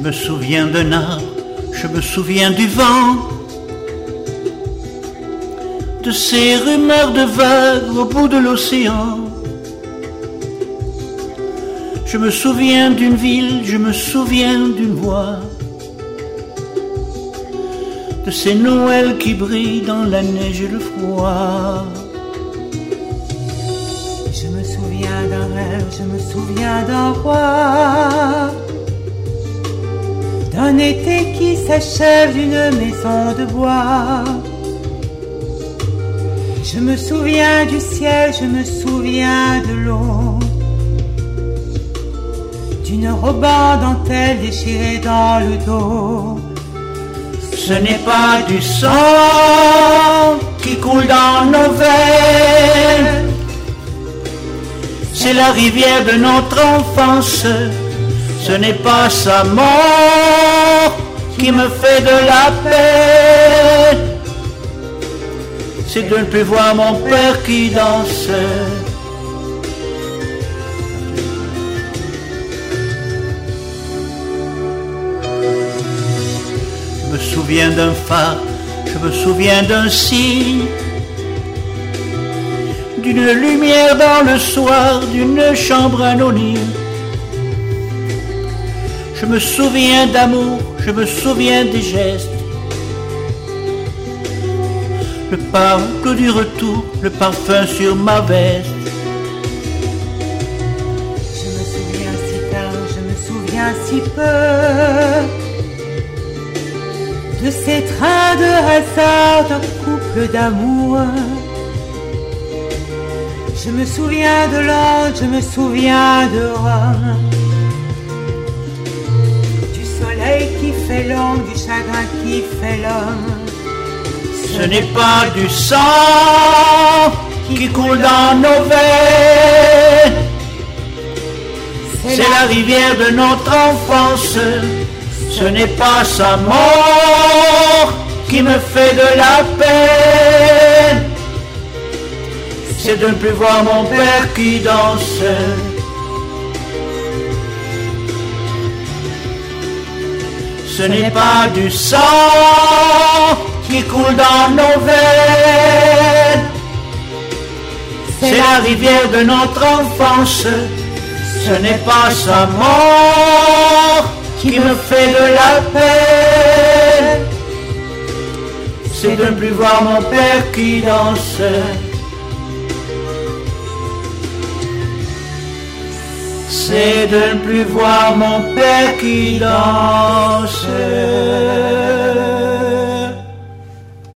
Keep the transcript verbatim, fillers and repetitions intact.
Je me souviens d'un arbre, je me souviens du vent, de ces rumeurs de vagues au bout de l'océan. Je me souviens d'une ville, je me souviens d'une voix, de ces Noëls qui brillent dans la neige et le froid. Je me souviens d'un rêve, je me souviens d'un roi, d'un été qui s'achève, d'une maison de bois. Je me souviens du ciel, je me souviens de l'eau, d'une robe en dentelle déchirée dans le dos. Ce n'est pas du sang qui coule dans nos veines, c'est la rivière de notre enfance. Ce n'est pas sa mort qui me fait de la peine, c'est de ne plus voir mon père qui danse. Je me souviens d'un phare, je me souviens d'un signe, d'une lumière dans le soir, d'une chambre anonyme. Je me souviens d'amour, je me souviens des gestes, le parcours du retour, le parfum sur ma veste. Je me souviens si tard, je me souviens si peu de ces trains de hasard d'un couple d'amour. Je me souviens de Londres, je me souviens de Rome, du soleil qui fait l'ombre, du chagrin qui fait l'homme. Ce n'est pas du sang qui coule dans nos veines, c'est la rivière de notre enfance. Ce n'est pas sa mort qui me fait de la peine, c'est de ne plus voir mon père qui danse. Ce n'est pas du sang qui coule dans nos veines, c'est la rivière de notre enfance. Ce n'est pas sa mort qui me fait de la peine, c'est de ne plus voir mon père qui danse. C'est de ne plus voir mon père qui danse.